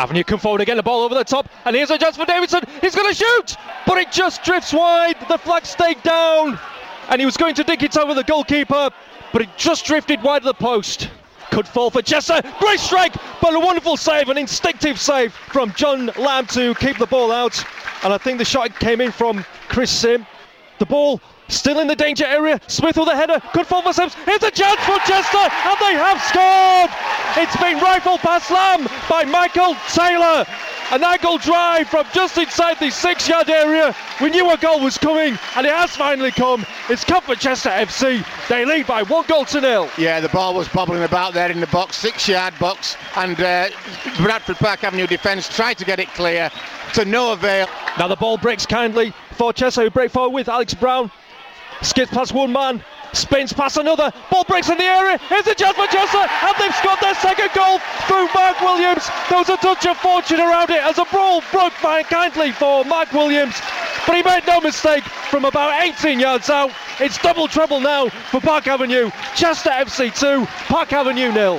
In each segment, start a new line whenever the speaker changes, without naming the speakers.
Avenue come forward again, the ball over the top, and here's a chance for Davidson. He's going to shoot, but it just drifts wide. The flag stayed down, and he was going to dig it over the goalkeeper, but it just drifted wide of the post. Could fall for Chester. Great strike, but a wonderful save, an instinctive save from John Lamb to keep the ball out. And I think the shot came in from Chris Sim. The ball still in the danger area. Smith with a header. Could fall for Sims. Here's a chance for Chester, and they have scored. It's been rifled past Lamb by Michael Taylor. An angle drive from just inside the 6-yard area. We knew a goal was coming, and it has finally come. It's come for Chester FC. They lead by 1-0.
Yeah, the ball was bobbling about there in the box, 6-yard box, and Bradford Park Avenue defence tried to get it clear, to no avail.
Now the ball breaks kindly for Chester, who break forward with Alex Brown. Skips past one man, spins past another, ball breaks in the area, here's a chance for Chester, and they've scored their second goal through Mark Williams. There was a touch of fortune around it as a brawl broke fine kindly for Mark Williams, but he made no mistake from about 18 yards out. It's double trouble now for Park Avenue. Chester FC 2, Park Avenue 0.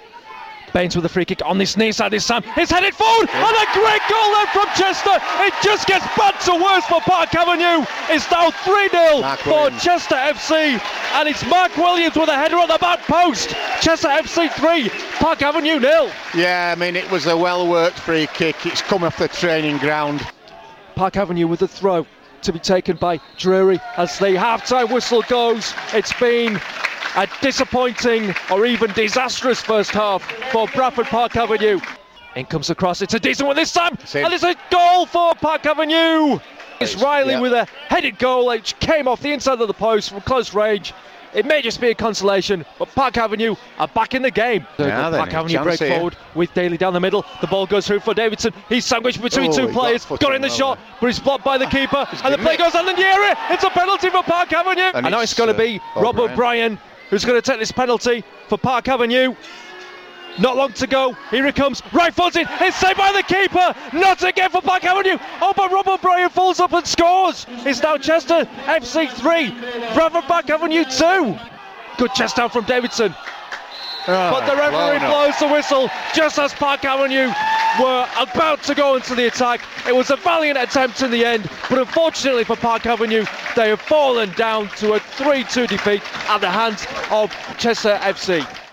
Baines with a free kick on this near side this time. It's headed forward, and a great goal there from Chester. It just gets bad to worse for Park Avenue. It's now 3-0 for Chester FC, and it's Mark Williams with a header on the back post. Chester FC 3, Park Avenue 0.
Yeah, I mean, it was a well-worked free kick. It's come off the training ground.
Park Avenue with a throw to be taken by Drury as the half-time whistle goes. It's been a disappointing or even disastrous first half for Bradford Park Avenue. In comes the cross, it's a decent one this time, and it's a goal for Park Avenue. It's Riley with a headed goal which came off the inside of the post from close range. It may just be a consolation, but Park Avenue are back in the game. Park Avenue break forward with Daly down the middle. The ball goes through for Davidson. He's sandwiched between two players. Got in the shot, but he's blocked by the keeper. And the play goes on in the area. It's a penalty for Park Avenue. And now it's going to be Rob O'Brien who's going to take this penalty for Park Avenue. Not long to go. Here it comes. Right footed. It's saved by the keeper. Not again for Park Avenue. Oh, but Rob O'Brien falls up and scores. It's now Chester FC 3, Bradford Park Avenue 2. Good chest down from Davidson. But the referee blows the whistle just as Park Avenue were about to go into the attack. It was a valiant attempt in the end, but unfortunately for Park Avenue, they have fallen down to a 3-2 defeat at the hands of Chester FC.